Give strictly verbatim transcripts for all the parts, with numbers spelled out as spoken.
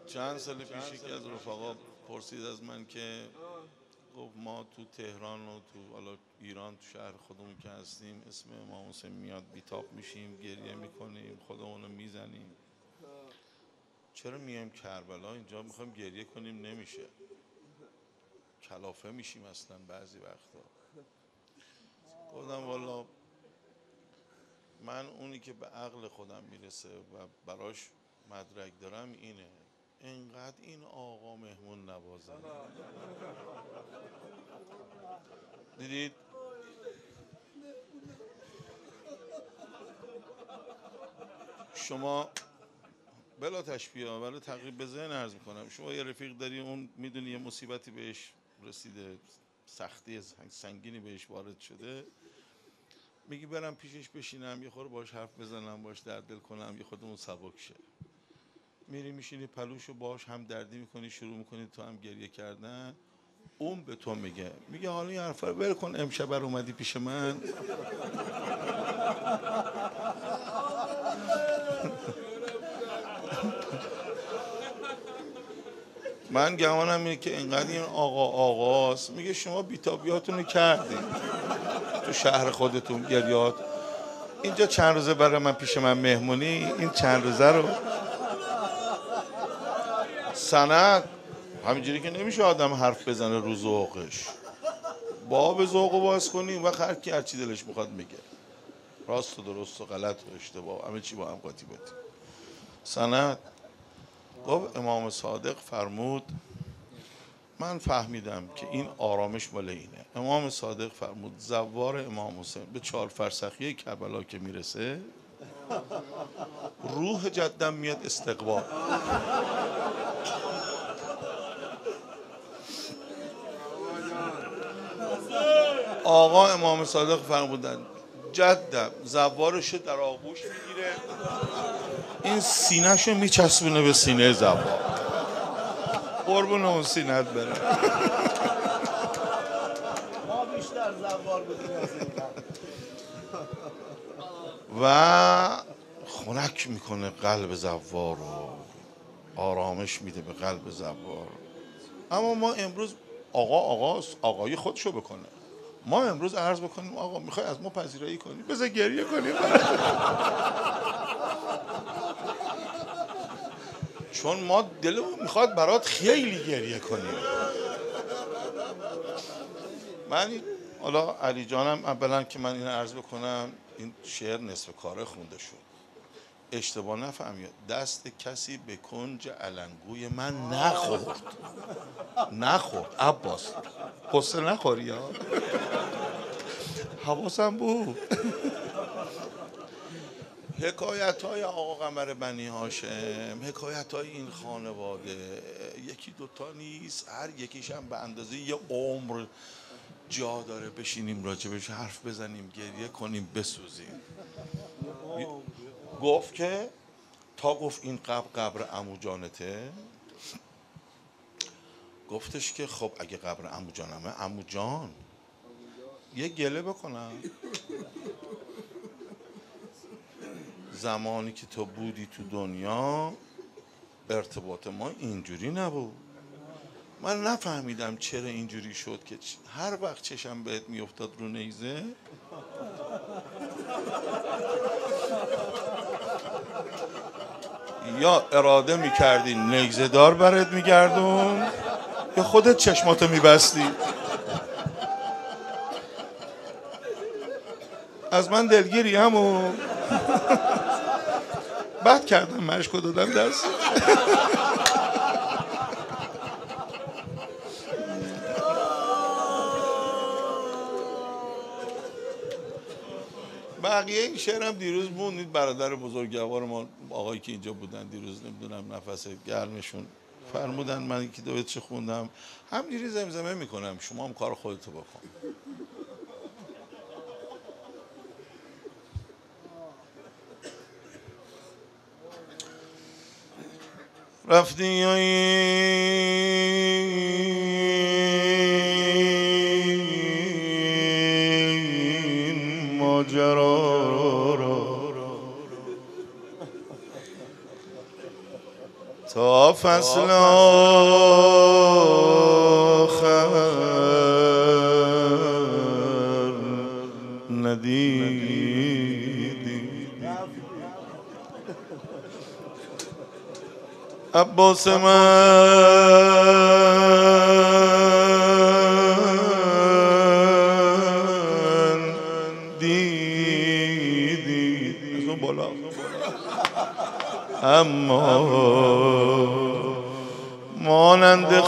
چند سال پیش یکی از رفقا پرسید از من که گفت ما تو تهران و تو حالا ایران تو شهر خودمون که هستیم اسم امام حسین میاد بیتاب میشیم، گریه میکنیم، خودمون رو میزنیم. چرا میایم کربلا اینجا میخوایم گریه کنیم نمیشه، کلافه میشیم اصلا بعضی وقتا. گفتم والا من اونی که به عقل خودم میرسه و براش مدرک دارم اینه، انقدر این آقا مهمون نوازه. دیدید شما بلا تشبیه ولی تقریب به ذهن عرض میکنم، شما یه رفیق داری اون میدونی یه مصیبتی بهش رسیده، سختی سنگینی بهش وارد شده، میگی برم پیشش بشینم یه خورده باش حرف بزنم، باش درد دل کنم، یه خودمون سبک شه. میری میشینی پلوشو باش هم دردی میکنی، شروع میکنی تو هم گریه کردن. اون به تو میگه میگه حالا این حرفا رو ول کن، امشب اومدی پیش من. من گمانم اینه که اینقدر این آقا آقاست. میگه شما بیتابیاتون رو کردین تو شهر خودتون گریات، اینجا چند روزه برای من پیش من مهمونی، این چند روزه رو سند. همینجوری که نمیشه آدم حرف بزنه رو ذوقش، باب ذوق رو باز کنی و هر کی هر چی دلش میخواد میگه، راست و درست و غلط و اشتباه همه چی با هم قاطی باطی. سند گفت امام صادق فرمود، من فهمیدم که این آرامش مال اینه. امام صادق فرمود زوار امام حسین به چهار فرسخی کربلا که میرسه، روح جدم میاد استقبال. آقا امام صادق فرمودن جدم زوارشو در آغوش میگیره، این سینهشو میچسبونه به سینه زوار، قربون اون سینت بره. ما بیشتر زوار بودیم از این. و خنک میکنه قلب زوار رو، آرامش میده به قلب زوار. اما ما امروز آقا آقاست، آقای خودشو بکنه. ما امروز عرض بکنیم آقا میخوای از ما پذیرایی کنی، بذار گریه کنیم. چون ما دلمون میخواد برات خیلی گریه کنیم. من حالا علی جانم اولا که من این عرض بکنم، این شعر نصف کاره خونده شد، اشتباه نفهمید، دست کسی به کنج علنگوی من نخورد. نخورد عباس، قصه نخوری یا حواسم بود. حکایت های آقا قمر بنی هاشم، حکایت های این خانواده یکی دوتا نیست، هر یکیش هم به اندازه یه عمر جا داره بشینیم راجبش حرف بزنیم، گریه کنیم، بسوزیم. گفت که تا گفت این قبر قبر عمو جانته، گفتش که خب اگه قبر عمو جانمه، عمو جان یه گله بکنم، زمانی که تو بودی تو دنیا ارتباط ما اینجوری نبود. من نفهمیدم چرا اینجوری شد که هر وقت چشم بهت میافتاد رو نیزه یا اراده میکردی نیزه دار برات میگردون یا خودت چشماتو میبستی. از من دلگیری همون بد کردم مشکو دادم دست. بقیه این شعرم دیروز موندید، برادر بزرگوار ما آقایی که اینجا بودن دیروز نمیدونم نفس گرمشون فرمودن من یکی دو چه خوندم، همینجوری زمزمه میکنم، شما هم کار خودتو بکن. رفتی یا این ماجرا را تا تا فصل آخر ندیدی عباس من دیدی از اون بالا اما مانند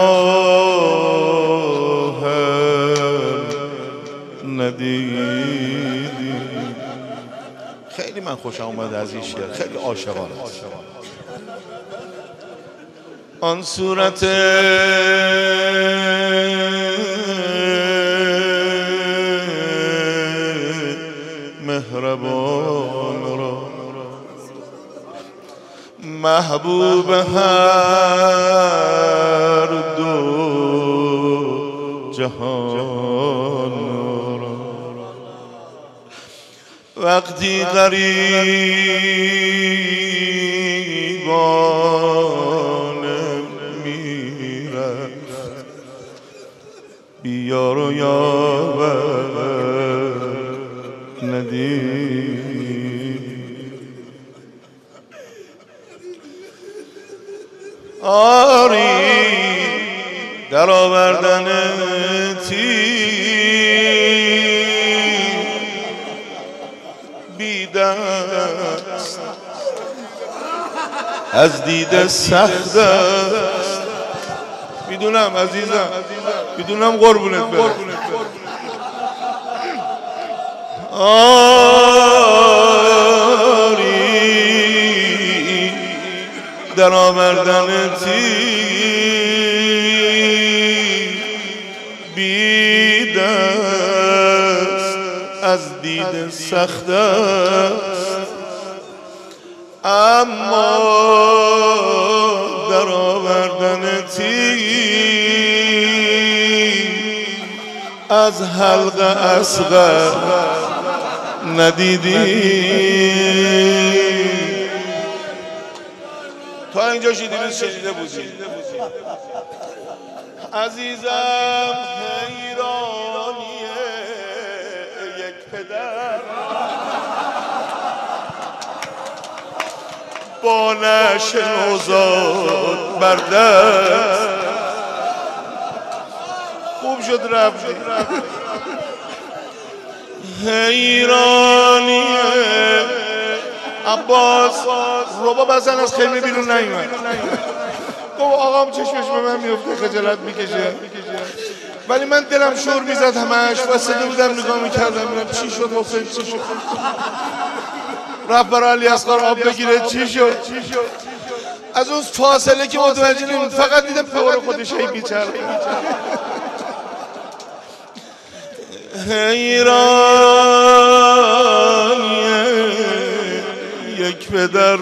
خواهر ندیدی. خیلی من خوشم اومد از این شعر، خیلی عاشقانه. آن صورت مهربان را محبوب هر دو جهان را وقتی غریبان میرفت بیار و یاور ندید. آری در آوردن تیر بی دست از دید سخت است. میدونم عزیزم، میدونم قربونت برم. آری در آوردن تیر بی دست از دید سخت است، اما در آوردن تیر از حلق اصغر ندیدی. تا اینجا شدیدی شدیده بودی عزیزم. حیرانیه یک پدر با نش نوزاد بر دست. خوب شد رفتی. حیرانیه عباس ربا بزن از خیمه بیرون نیومد. گفت آقام چشمش به من میفته خجالت میکشه، ولی من دلم شور میزد همش واسده بودم نگاه میکردم میرم چی شد حسین چی شد. رفت برای علی اصغر آب بگیره چی شد. از اون فاصله که متوجه نمید فقط دیدم پور خودش هی بیچاره. حیرانیه یک پدر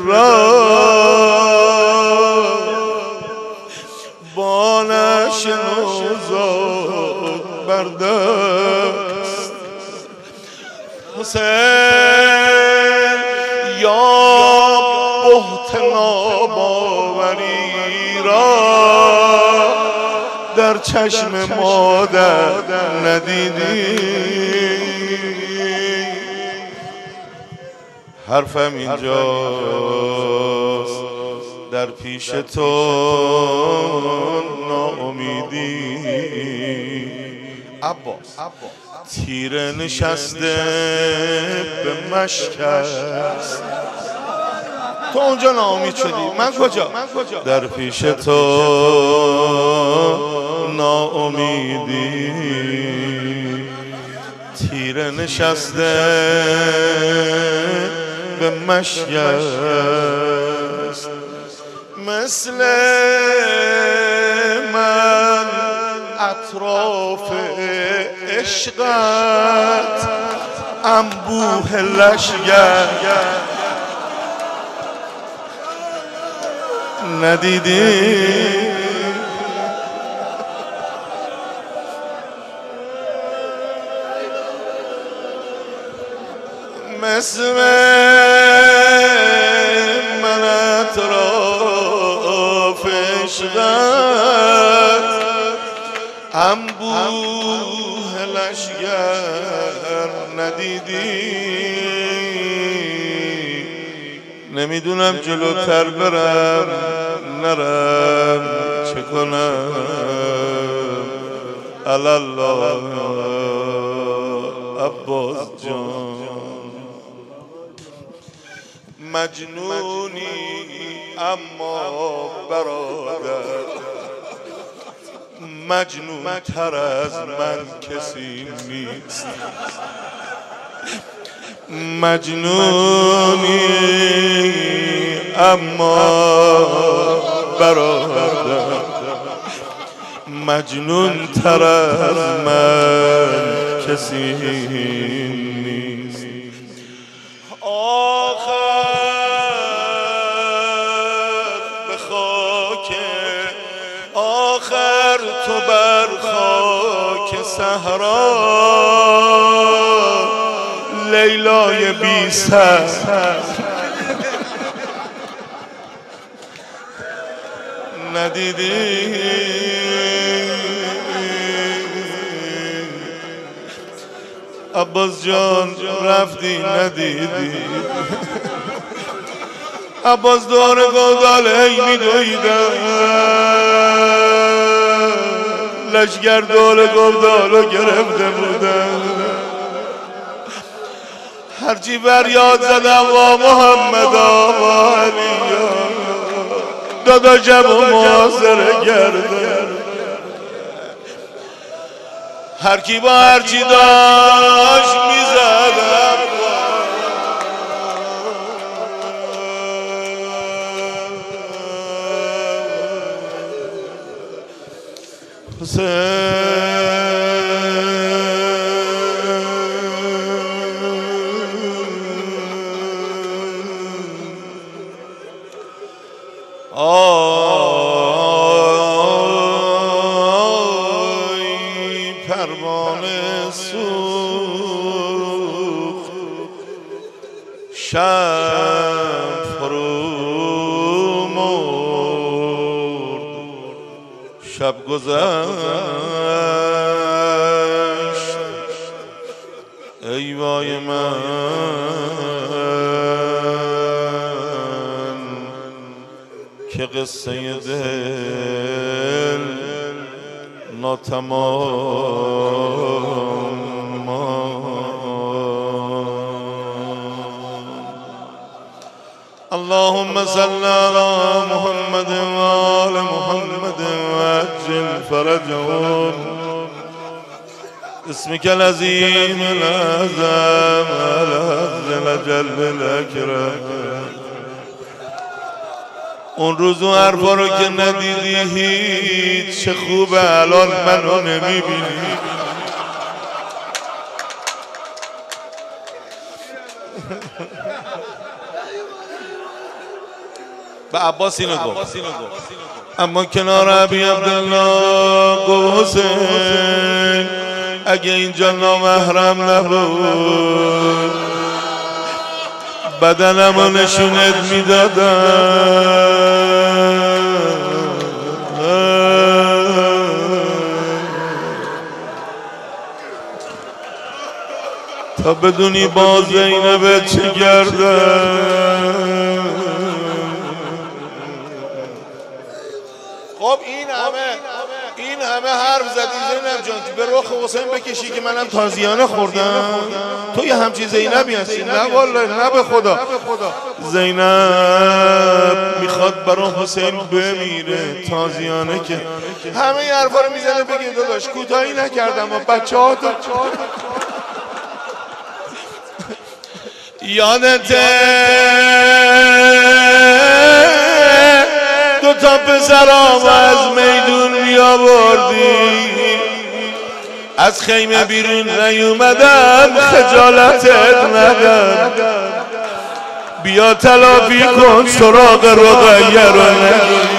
را با نش نوزاد بر دست. حسین یا بهت ناباوری را در چشم مادر ندیدی. حرفم اینجاست در پیش تو ناامیدی. عباس تیر نشسته به مشکست، تو اونجا ناامید شدی، من کجا؟ در پیش تو ناامیدی. تیر نشسته به مشکست، مثل من اطراف عشقت انبوه لشگر ندیدی. مثل من اطراف عشقت انبوه لشگر ندیدی نمیدونم جلوتر برم نرم چه کنم الله عباس جان مجنونی اما برادر مجنون تر از من کسی نیست مجنونی اما برادر مجنون تر از من کسی نیست آخر به خاک آخر تو بر خاک صحرا لیلای بی سر ندیدی عباس جان رفتی ندیدی عباس دور گودال ای می دویدم لشگر دور گودالو گرفته بودم هرچی فریاد زدم و محمد و علی داداشم و معاصره گرده هرکی با هرچی داشت میزدم حسین آی پروانه سوخت شب فرو مرد شب گذشت ای وای من که قصه دل ناتمام اللهم صل على محمد وآل محمد وعجل فرجهم اسمك العظيم الأعظم الأفضل الجل الأكرم اون روز و حرفا رو که ندیدی هیچ چه خوبه الان منو نمیبینی به عباس اینو گفت اما کنار ابی عبدالله گفت حسین اگه اینجا نامحرم نبود بدنمو نشونت میدادم تا بدونی با زینب چه گردم خب این همه این همه حرف زدی زینب جان به رخ حسین بکشی که منم تازیانه خوردم تو یه همچین زینبی هستی نه والله نه به خدا زینب میخواد برای حسین بمیره تازیانه که همه این حرفا رو میزنه بگی داداش کوتاهی نکردم و بچه ها تو یادته دو تا پسرام از میدون میآوردی از خیمه بیرون نیومدم خجالتت ندم بیا تلافی کن سراغ رقیه رو نگیر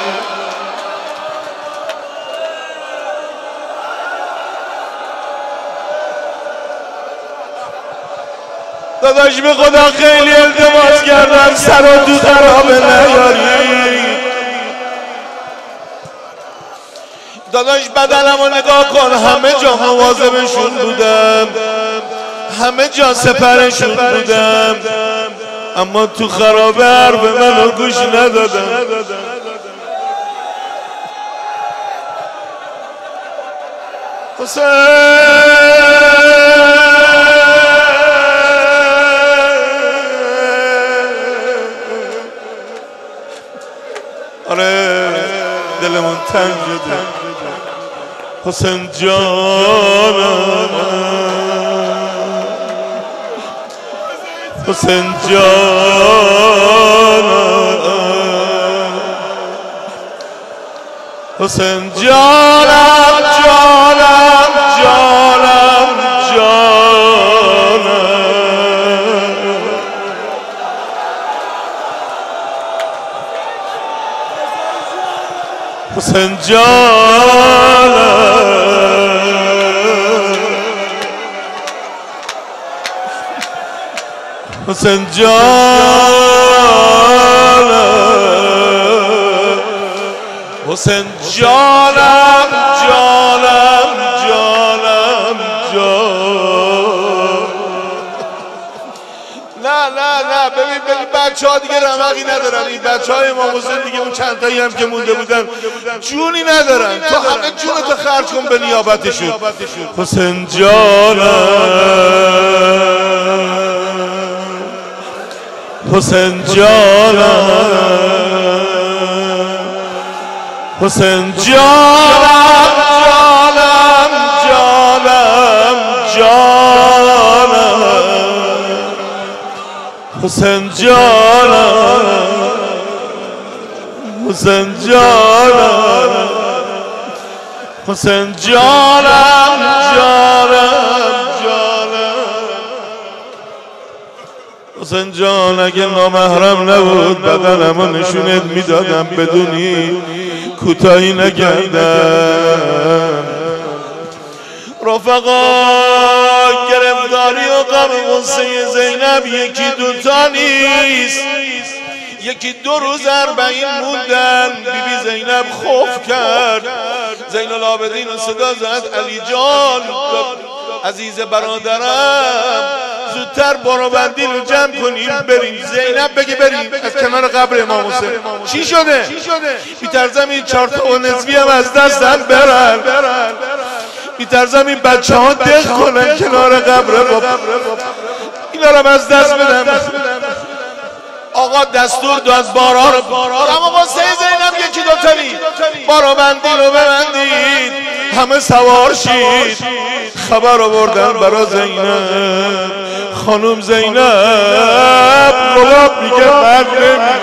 داداش به خدا خیلی التماس کردم سر و تو خرابه نیاری داداش بدنمو نگاه کن، همه جا مواظبشون بودم، همه جا سپرشون بودم، اما تو خرابه حرف منو گوش ندادم. حسین آره دلمون تنگ شده، حسین جانم، حسین جانم، حسین جانم، جانم، جانم، جانم، حسین جانم، حسین جانم، حسین جانم، جانم، جانم، جانم. نه نه نه ببین ببین بچه ها دیگه رمقی ندارن، این بچه های امام حسین دیگه اون چند تایی هم که مونده بودن جونی ندارن، تو همه جونتو خرج کن به نیابتشون. حسین جانم، حسین جانم، حسین جانم، جانم، جانم، جانم، حسین جانم، حسین جانم، حسین جانم، جانم، جانم، حسین جان اگه نامحرم نبود بدنمو نشونت میدادم بدونی کوتاهی نگردم. رفقا گرفتاری و غم غصه زینب یکی دوتا نیست، یکی دو روز اربعین موندن. بی بی زینب خوف کرد، زین العابدین صدا زد علی جان عزیز برادرم زودتر بارابندی رو جمع کنیم بریم. زینب بگی بریم از کنار قبر امام حسین. چی شده؟ میترزم این چهار تا و نصفی هم از دستم برن، میترزم این بچه ها دق کنن کنار قبر بابا، اینا رو از دست بدم. آقا دستور داد بارا رو اما با سه زینب یکی دوتانی بارابندی رو ببندید، همه سوار شید. خبر آوردن برا زینب، خانم زینب رباب میگه من نمیرم.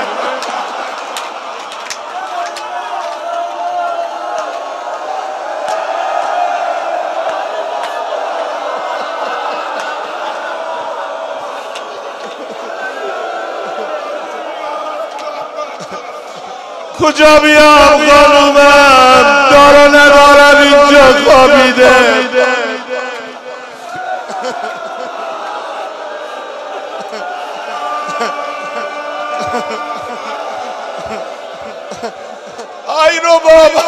کجا بیام خانومم، دارا ندارم اینجا خوابیده. آی رو بابا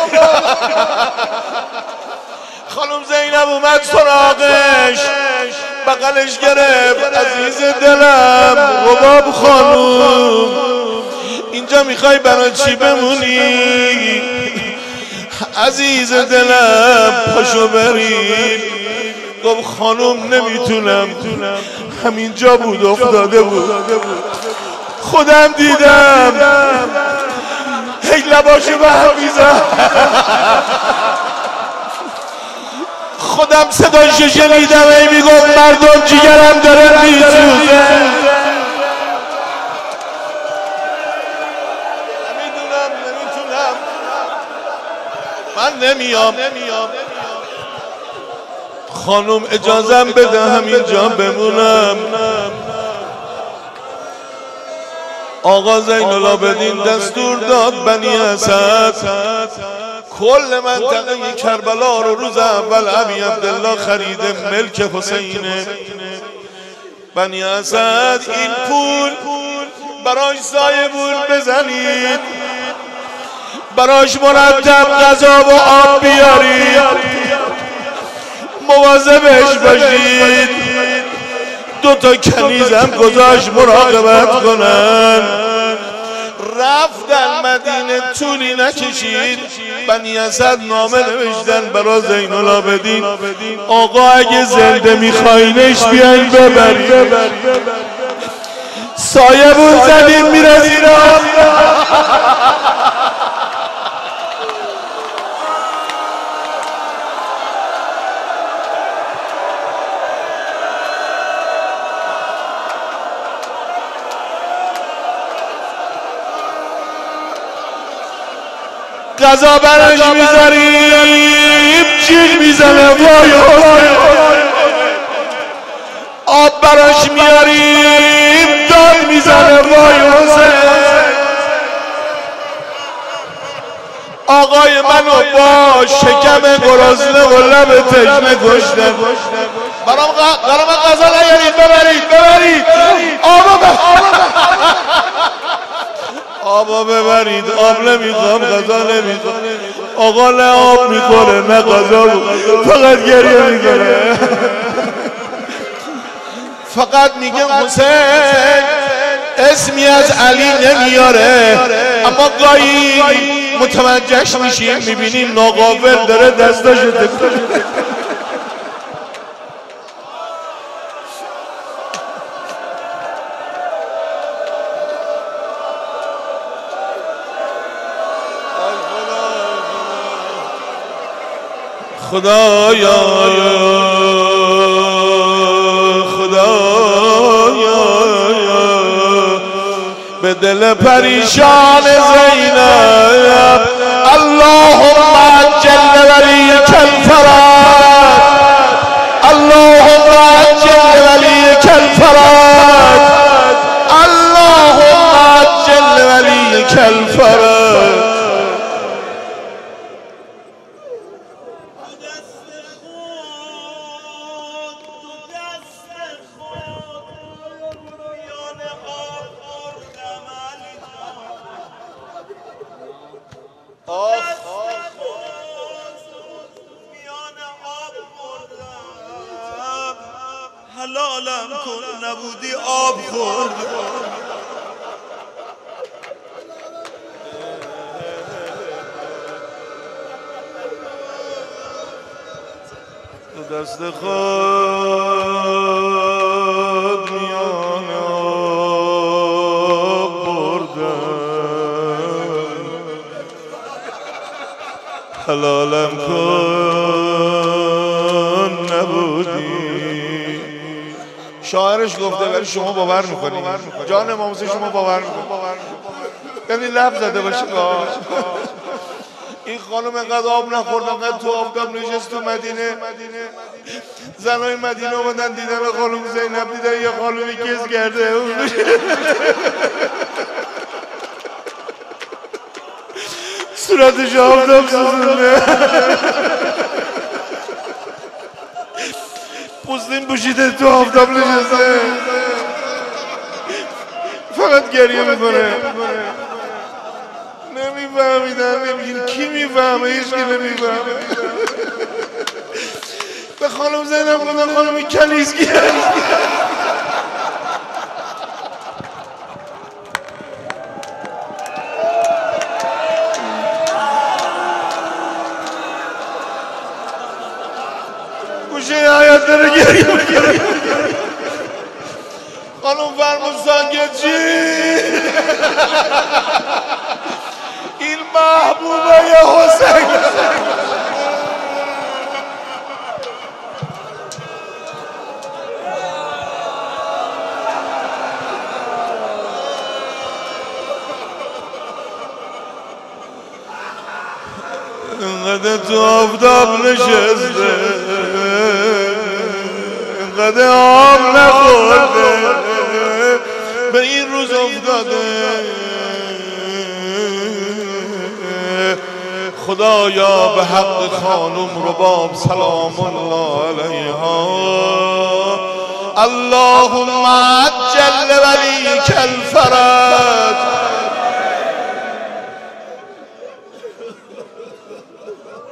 خانم زینب اومد سراغش، بغلش گرفت عزیز دلم رباب خانوم اینجا میخوای برای چی بمونی؟ عزیز دلم پاشو بریم. گفت خانم نمیتونم، همینجا بود افتاده بود، خودم دیدم هی لباشو به هم میزد، خودم صدایشو شنیدم هی میگفت مردم جیگرم داره میسوزه. من نمیام خانم اجازم بده همینجا بمونم. آقا زین العابدین دستور داد بنی اسد کل منطقه کربلا رو روز اول ابی عبدالله خریده ملک حسینه. بنی اسد این پول براش سایه بود بزنید، براش مرتب غذا و آب بیارید، مواظبش باشید، دوتا کنیزم گذاشت مراقبت کنن. رفتن مدینه، طولی نکشید بنی اسد نامه نوشتن برا زین العابدین، آقا اگه زنده میخواینش بیاین ببرید. سایبون زدیم میرسید. غذا برش میذاریم جیغ میزنه وای وای، آب براش میاریم داد میزنه وای حسین. آقای منو با شکم گرسنه و لب تشنه کشتن. برام برام غذا نیارید، ببرید ببرید آبا آبا ببرید، آب نمیخوام غذا نمیخوام. آقا نه آب میخوره نه غذا، فقط گریه میکنه، فقط میگه حسین اسمی از علی نمیاره. اما گاهی متوجهش میشیم میبینیم ناقابل داره دستاشو تکون. خدایا خدایا به دل پریشان زینب اللهم عجل ولیک الفرج، اللهم عجل ولیک الفرج، اللهم عجل ولیک الفرج. حلالم کن نبودی آب خورد. دست خود میان آب بردم، حلالم کن نبودی. شاعرش گفته ولی شما باور میکنی، جان امام حسین شما باور میکنی، یعنی لب زده باشه. این خانم انقدر آب نخورد، انقدر تو آفتاب نشست تو مدینه. زنای مدینه اومدن دیدن خانم زینب، دیدن یه خانومی کز کرده صورتش آفتاب سوزونده، پوستین پوشیده تو آفتاب نشسته، فقط گریه میکنه. نمیفهمیدن، نمیگین کی میفهمه؟ هیچ کی نمیفهمه. به خانم زینب گفتن خانم کلیسکی گوشه حیات داره گریه میکنه. خانم فرمود ساکت چی؟ این محبوبه حسین اینقدر تو آفتاب نشسته، اینقدر آب نخورده، به این روز افتاده. خدایا به حق خانم رباب سلام الله علیها اللهم عجل ولیک الفرج،